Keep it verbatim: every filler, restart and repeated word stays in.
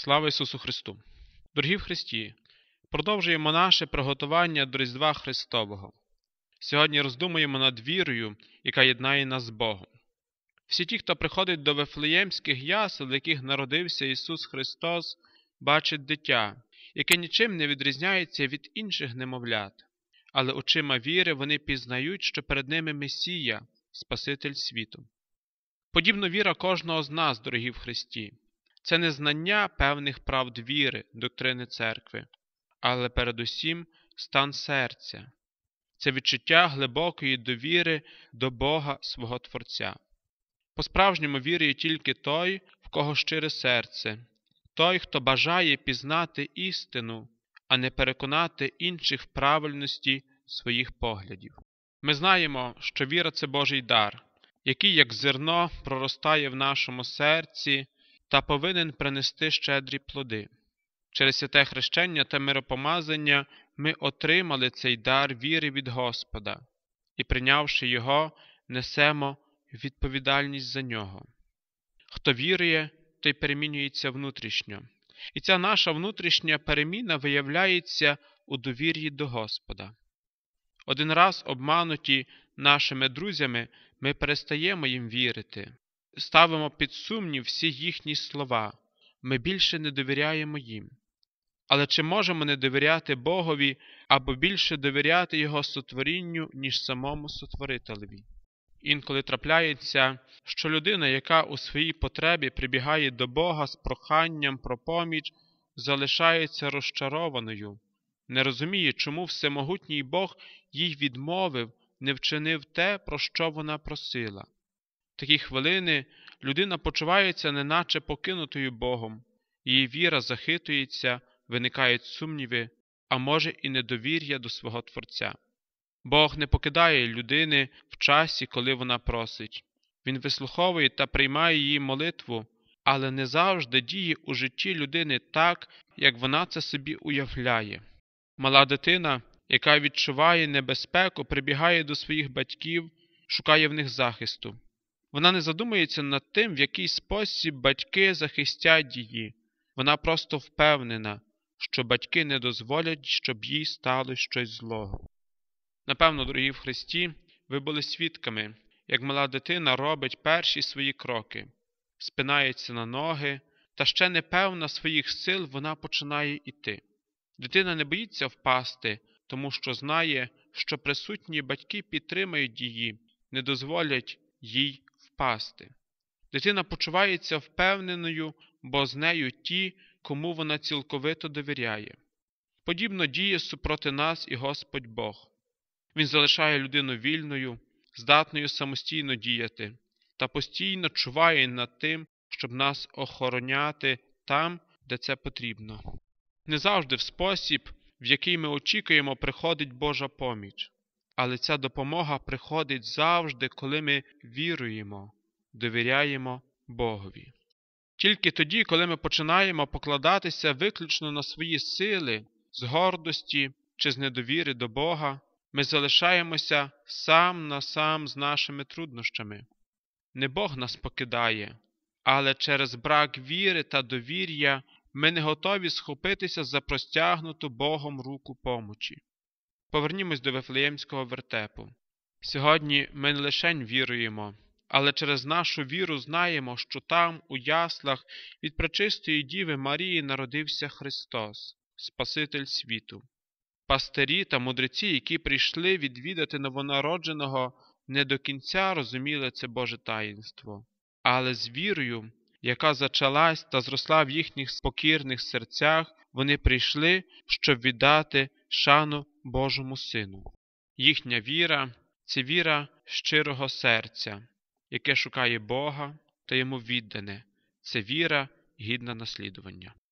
Слава Ісусу Христу! Дорогі в Христі! Продовжуємо наше приготування до Різдва Христового. Сьогодні роздумуємо над вірою, яка єднає нас з Богом. Всі ті, хто приходить до Вифлеємських ясел, в яких народився Ісус Христос, бачать дитя, яке нічим не відрізняється від інших немовлят. Але очима віри вони пізнають, що перед ними Месія, Спаситель світу. Подібно віра кожного з нас, дорогі в Христі. Це не знання певних правд віри, доктрини церкви, але передусім стан серця. Це відчуття глибокої довіри до Бога, свого Творця. По-справжньому вірує тільки той, в кого щире серце, той, хто бажає пізнати істину, а не переконати інших в правильності своїх поглядів. Ми знаємо, що віра – це Божий дар, який, як зерно, проростає в нашому серці та повинен принести щедрі плоди. Через святе хрещення та миропомазання ми отримали цей дар віри від Господа і, прийнявши його, несемо відповідальність за нього. Хто вірує, той перемінюється внутрішньо. І ця наша внутрішня переміна виявляється у довір'ї до Господа. Один раз обмануті нашими друзями, ми перестаємо їм вірити, ставимо під сумнів всі їхні слова, ми більше не довіряємо їм. Але чи можемо не довіряти Богові або більше довіряти Його сотворінню, ніж самому Сотворителеві? Інколи трапляється, що людина, яка у своїй потребі прибігає до Бога з проханням про поміч, залишається розчарованою, не розуміє, чому всемогутній Бог їй відмовив, не вчинив те, про що вона просила. В такі хвилини людина почувається неначе покинутою Богом, її віра захитується, виникають сумніви, а може і недовір'я до свого Творця. Бог не покидає людини в часі, коли вона просить. Він вислуховує та приймає її молитву, але не завжди діє у житті людини так, як вона це собі уявляє. Мала дитина, яка відчуває небезпеку, прибігає до своїх батьків, шукає в них захисту. Вона не задумується над тим, в який спосіб батьки захистять її. Вона просто впевнена, що батьки не дозволять, щоб їй стало щось злого. Напевно, дорогі в Христі, ви були свідками, як мала дитина робить перші свої кроки, спинається на ноги, та ще не певна своїх сил вона починає йти. Дитина не боїться впасти, тому що знає, що присутні батьки підтримають її, не дозволять їй впасти. Дитина почувається впевненою, бо з нею ті, кому вона цілковито довіряє. Подібно діє супроти нас і Господь Бог. Він залишає людину вільною, здатною самостійно діяти, та постійно чуває над тим, щоб нас охороняти там, де це потрібно. Не завжди в спосіб, в який ми очікуємо, приходить Божа поміч. Але ця допомога приходить завжди, коли ми віруємо, довіряємо Богові. Тільки тоді, коли ми починаємо покладатися виключно на свої сили, з гордості чи з недовіри до Бога, ми залишаємося сам на сам з нашими труднощами. Не Бог нас покидає, але через брак віри та довір'я ми не готові схопитися за простягнуту Богом руку помочі. Повернімось до Вифлеємського вертепу. Сьогодні ми не лише віруємо, але через нашу віру знаємо, що там, у яслах, від пречистої Діви Марії народився Христос, Спаситель світу. Пастирі та мудреці, які прийшли відвідати новонародженого, не до кінця розуміли це Боже таїнство. Але з вірою, яка зачалась та зросла в їхніх покірних серцях, вони прийшли, щоб віддати шану Божому Сину. Їхня віра – це віра щирого серця, яке шукає Бога та йому віддане. Це віра, гідна наслідування.